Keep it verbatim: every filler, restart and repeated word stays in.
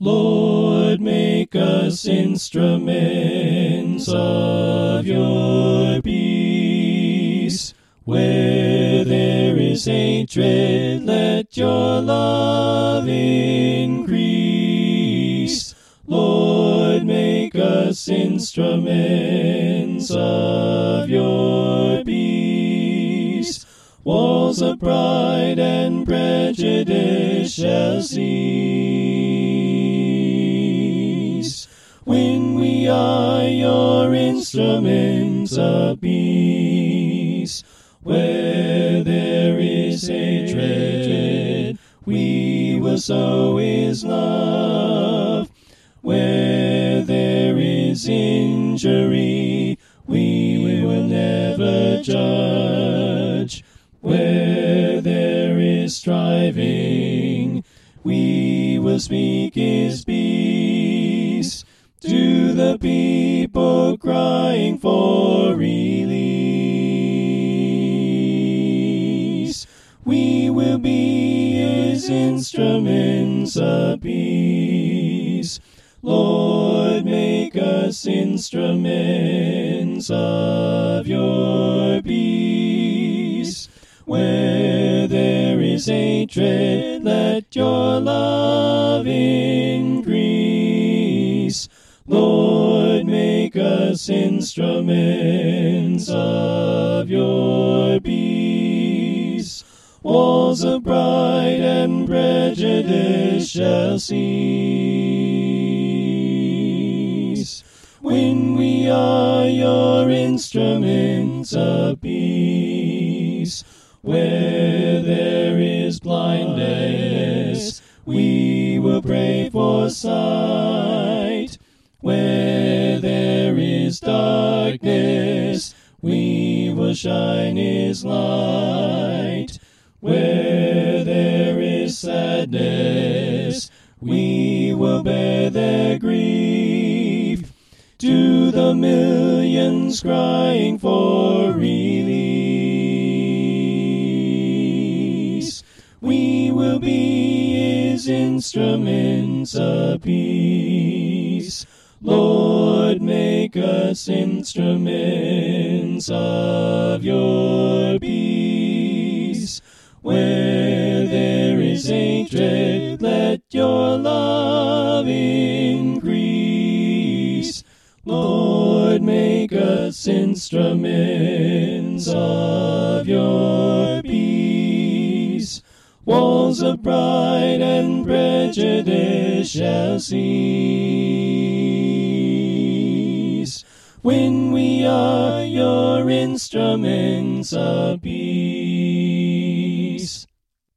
Lord, make us instruments of your peace. Where there is hatred, let your love increase. Lord, make us instruments of your peace. Walls of pride and prejudice shall cease when we are your instruments of peace. Where there is hatred, we will sow his love. Where there is injury, we will never judge. Where there is striving, we will speak his peace to the people crying for release. We will be his instruments of peace. Lord, make us instruments of your peace. Where there is hatred, let your love increase. Lord, make us instruments of your peace. Walls of pride and prejudice shall cease when we are your instruments of peace. Where there is blindness, we will pray for sight. Where there is darkness, we will shine his light. Where there is sadness, we will bear their grief. To the millions crying for release, we will be his instruments of peace. Lord, make us instruments of your peace. Where there is hatred, let your love increase. Lord, make us instruments of your peace. Walls of pride and prejudice shall cease when we are your instruments of peace.